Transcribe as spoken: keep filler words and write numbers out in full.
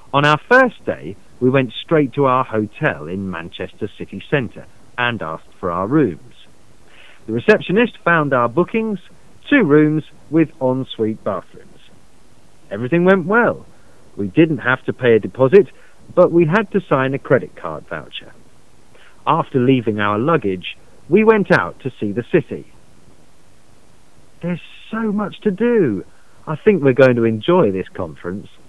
On our first day, we went straight to our hotel in Manchester city centre and asked for our rooms. The receptionist found our bookings, two rooms with ensuite bathrooms. Everything went well. We didn't have to pay a deposit, but we had to sign a credit card voucher. After leaving our luggage, we went out to see the city. There's so much to do. I think we're going to enjoy this conference.